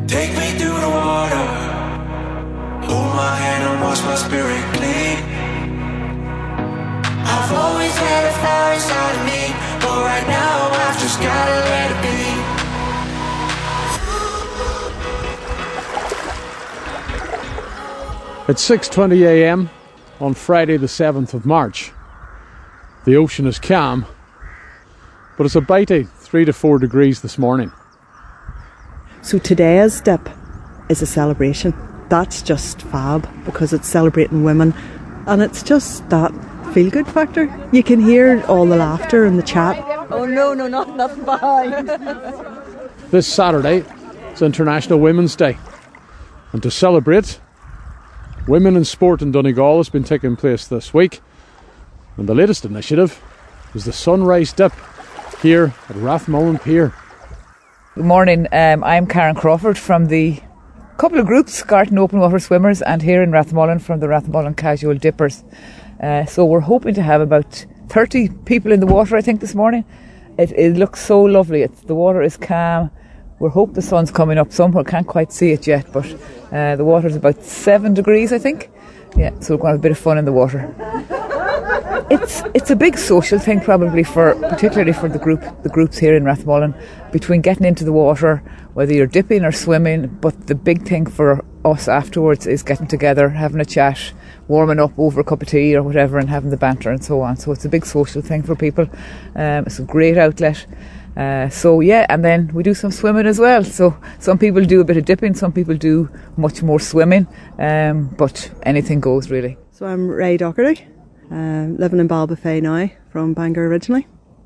Take me through the water, hold my hand and wash my spirit clean. I've always had a fire inside of me, but right now I've just gotta let it be. It's 6:20 a.m. on Friday the 7th of March. The ocean is calm, but it's about 3 to 4 degrees this morning. So today's dip is a celebration. That's just fab because it's celebrating women, and it's just that feel-good factor. You can hear all the laughter and the chat. Oh no, nothing behind. This Saturday is International Women's Day, and to celebrate, Women in Sport in Donegal has been taking place this week, and the latest initiative is the Sunrise Dip here at Rathmullen Pier. Good morning, I'm Karen Crawford from the couple of groups, Garton Open Water Swimmers, and here in Rathmullen from the Rathmullen Casual Dippers. So we're hoping to have about 30 people in the water, I think, this morning. It looks so lovely. The water is calm. We hope the sun's coming up somewhere. Can't quite see it yet, but the water's about 7 degrees, I think. Yeah, so we're going to have a bit of fun in the water. It's a big social thing, probably particularly for the groups here in Rathmullen, between getting into the water, whether you're dipping or swimming. But the big thing for us afterwards is getting together, having a chat, warming up over a cup of tea or whatever, and having the banter and so on. So it's a big social thing for people. It's a great outlet. So yeah, and then we do some swimming as well. So some people do a bit of dipping, some people do much more swimming, but anything goes really. So I'm Ray Docherty, living in Ballybofey now, from Bangor originally.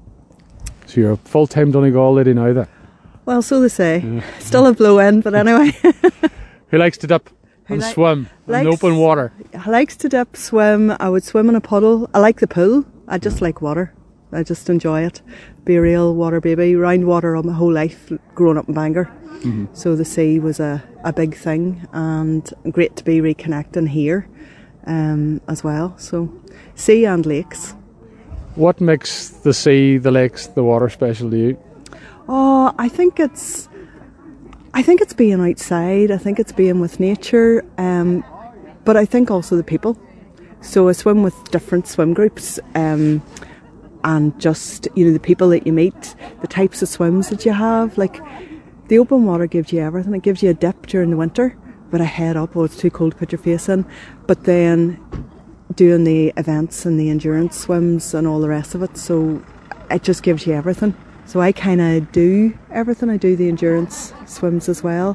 So you're a full-time Donegal lady now then? Well, so they say. Yeah. Still a blow in, but anyway. Who likes to dip and swim in open water? Likes to dip, swim. I would swim in a puddle. I like the pool. I just like water. I just enjoy it. Be a real water baby. Round water all my whole life, growing up in Bangor. Mm-hmm. So the sea was a big thing, and great to be reconnecting here as well. So sea and lakes. What makes the sea, the lakes, the water special to you? Oh, I think it's being outside. I think it's being with nature. But I think also the people. So I swim with different swim groups. And just, the people that you meet, the types of swims that you have. Like, the open water gives you everything. It gives you a dip during the winter, but a head up, it's too cold to put your face in. But then doing the events and the endurance swims and all the rest of it, so it just gives you everything. So I kind of do everything. I do the endurance swims as well.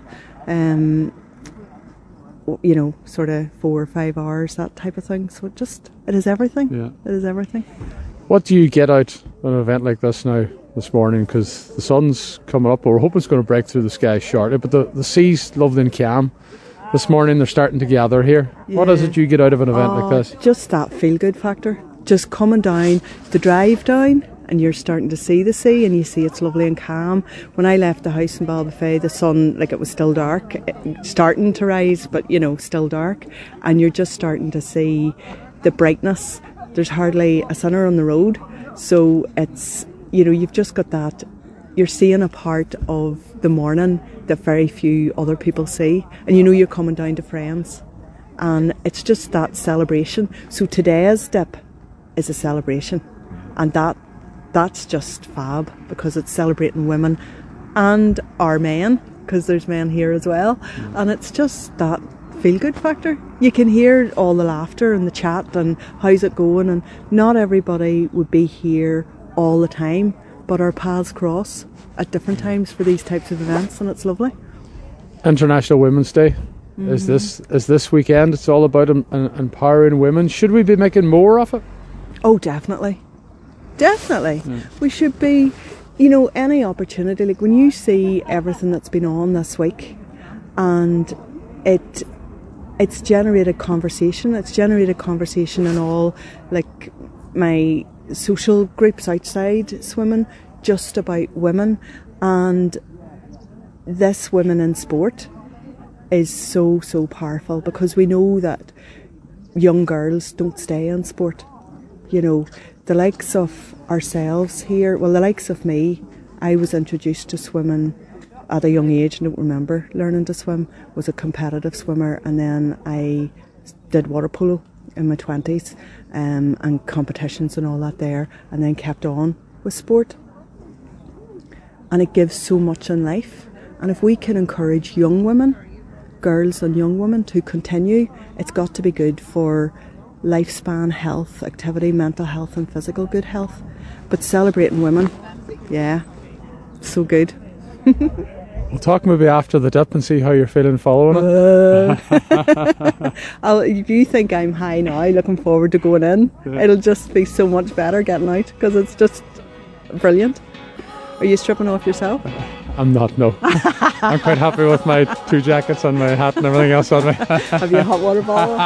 Sort of 4 or 5 hours, that type of thing. So it is everything. Yeah. It is everything. What do you get out of an event like this now, this morning? Because the sun's coming up, but we're hoping it's going to break through the sky shortly. But the sea's lovely and calm. This morning they're starting to gather here. Yeah. What is it you get out of an event like this? Just that feel-good factor. Just coming down, the drive down, and you're starting to see the sea, and you see it's lovely and calm. When I left the house in Ballybofey, the sun, it was still dark, starting to rise, but, still dark. And you're just starting to see the brightness. There's hardly a sinner on the road, so it's, you've just got that, you're seeing a part of the morning that very few other people see, and you're coming down to friends, and it's just that celebration. So today's dip is a celebration, and that's just fab, because it's celebrating women and our men, because there's men here as well, and it's just that feel-good factor. You can hear all the laughter and the chat and how's it going, and not everybody would be here all the time, but our paths cross at different times for these types of events, and it's lovely. International Women's Day is this weekend. It's all about empowering women. Should we be making more of it? Oh, definitely. Yeah. We should be, any opportunity, like when you see everything that's been on this week, and it's generated conversation. It's generated conversation in all, like, my social groups outside swimming, just about women. And this Women in Sport is so, so powerful, because we know that young girls don't stay in sport. The likes of ourselves here, well, the likes of me, I was introduced to swimming at a young age, I don't remember learning to swim, was a competitive swimmer, and then I did water polo in my 20s and competitions and all that there, and then kept on with sport. And it gives so much in life, and if we can encourage young women, girls and young women to continue, it's got to be good for lifespan health, activity, mental health and physical good health. But celebrating women, yeah, so good. We'll talk maybe after the dip and see how you're feeling following it. If you think I'm high now, looking forward to going in, it'll just be so much better getting out, because it's just brilliant. Are you stripping off yourself? I'm not, no. I'm quite happy with my 2 jackets and my hat and everything else on me. Have you a hot water bottle?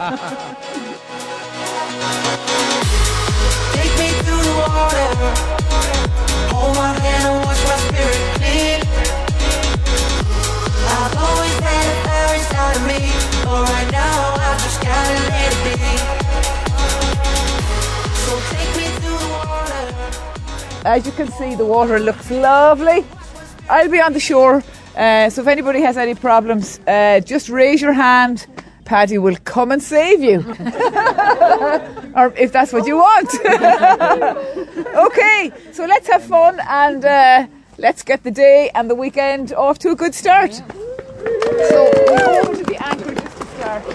Take me through the water. Hold my hand and watch my spirit clean. I've always had a fire inside of me, but right now I just gotta let it be. So take me through the water. As you can see, the water looks lovely. I'll be on the shore, so if anybody has any problems, just raise your hand. Paddy will come and save you. Or if that's what you want. Okay, so let's have fun and let's get the day and the weekend off to a good start. So we'll go over to the anchor just to start.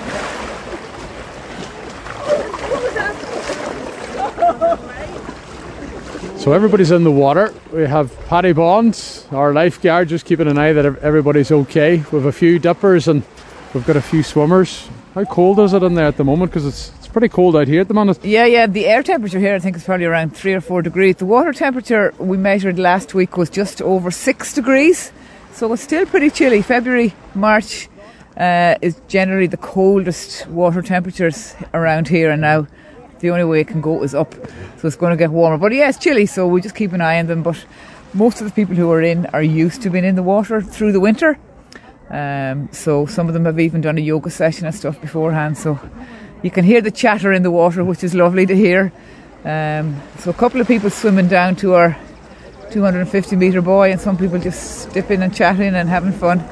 So everybody's in the water. We have Paddy Bond, our lifeguard, just keeping an eye that everybody's okay. We have a few dippers and we've got a few swimmers. How cold is it in there at the moment? Because it's pretty cold out here at the moment. Yeah, the air temperature here I think is probably around 3 or 4 degrees. The water temperature we measured last week was just over 6 degrees. So it's still pretty chilly. February, March is generally the coldest water temperatures around here, and now the only way it can go is up, so it's going to get warmer. But yeah, it's chilly, so we just keep an eye on them. But most of the people who are in are used to being in the water through the winter, so some of them have even done a yoga session and stuff beforehand, so you can hear the chatter in the water, which is lovely to hear. So a couple of people swimming down to our 250 metre buoy, and some people just dipping and chatting and having fun.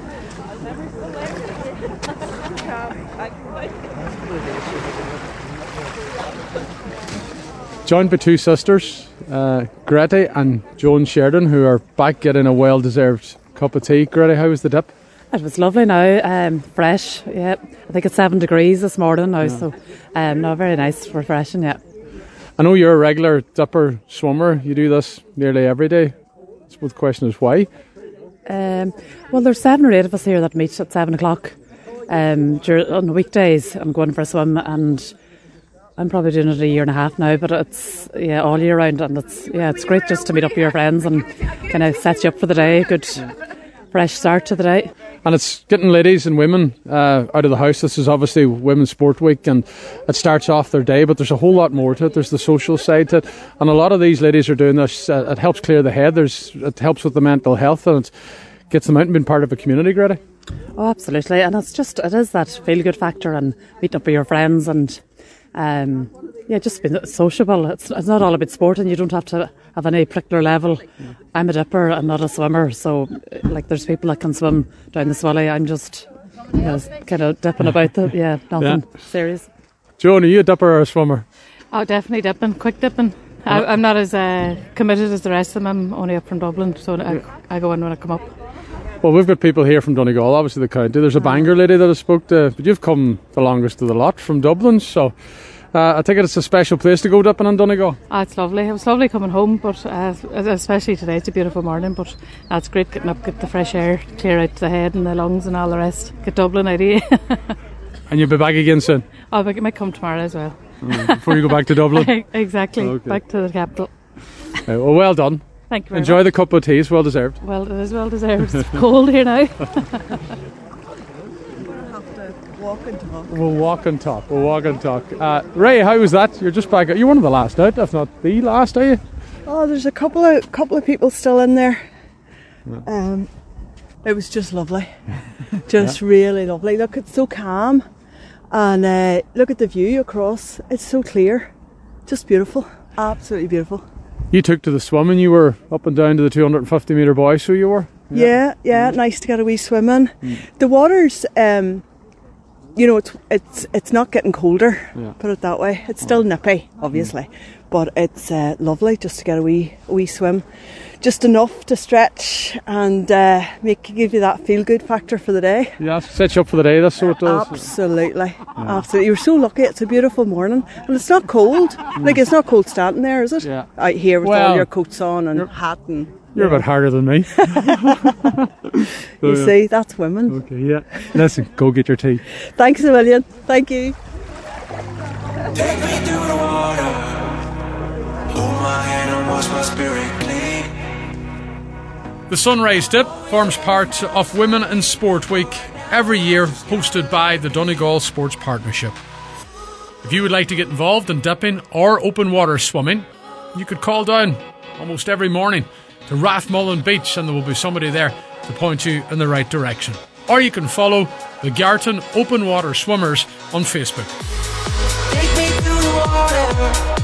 Joined by 2 sisters, Greta and Joan Sheridan, who are back getting a well-deserved cup of tea. Greta, how was the dip? It was lovely now, fresh, yeah. I think it's 7 degrees this morning now, so no, very nice, refreshing, yeah. I know you're a regular dipper swimmer. You do this nearly every day. So the question is why? Well, there's 7 or 8 of us here that meet at 7 o'clock. On the weekdays, I'm going for a swim, and I'm probably doing it 1.5 years now, but it's all year round, and it's great just to meet up with your friends and kind of set you up for the day. Good fresh start to the day. And it's getting ladies and women out of the house. This is obviously Women's Sport Week, and it starts off their day, but there's a whole lot more to it. There's the social side to it, and a lot of these ladies are doing this. It helps clear the head. It helps with the mental health, and it gets them out and being part of a community, Greta. Oh, absolutely. And it is that feel-good factor and meeting up with your friends and just being sociable. It's not all about sport, and you don't have to have any particular level. I'm a dipper, I'm not a swimmer, so like there's people that can swim down the Swilly. I'm just kind of dipping about nothing serious. Joan, are you a dipper or a swimmer? Oh, definitely dipping, quick dipping. I'm not as committed as the rest of them. I'm only up from Dublin, so I go in when I come up. Well, we've got people here from Donegal, obviously the county. There's a Bangor lady that I spoke to, but you've come the longest of the lot from Dublin, so I think it's a special place to go dipping in Donegal. Oh, it's lovely. It was lovely coming home, but especially today. It's a beautiful morning, but it's great getting up, get the fresh air, clear out the head and the lungs and all the rest. Get Dublin out of you. And you'll be back again soon? Oh, I might come tomorrow as well. Before you go back to Dublin? Exactly, okay. Back to the capital. Well done. Thank you very Enjoy much. the cup of tea, it's well deserved. Well, it is well deserved. It's cold here now. We'll walk and talk. Ray, how was that? You're just back. You're one of the last out, if not the last, are you? Oh, there's a couple of people still in there. It was just lovely. Just really lovely. Look, it's so calm. And look at the view across. It's so clear. Just beautiful. Absolutely beautiful. You took to the swimming. You were up and down to the 250 metre buoy, so you were? Yeah, nice to get a wee swim in. The water's, you know, it's not getting colder, put it that way. It's still nippy, obviously, but it's lovely just to get a wee swim. Just enough to stretch and give you that feel-good factor for the day. Yeah, set you up for the day, that's so it does. Absolutely. You're so lucky. It's a beautiful morning. And it's not cold. Like, it's not cold standing there, is it? Yeah. Out here with all your coats on and hat and... You're a bit harder than me. You see, that's women. Okay, yeah. Listen, go get your tea. Thanks a million. Thank you. Take me through the water. Hold my hand and wash my spirit clean. The Sunrise Dip forms part of Women in Sport Week every year, hosted by the Donegal Sports Partnership. If you would like to get involved in dipping or open water swimming, you could call down almost every morning to Rathmullen Beach and there will be somebody there to point you in the right direction. Or you can follow the Garton Open Water Swimmers on Facebook. Take me through the water.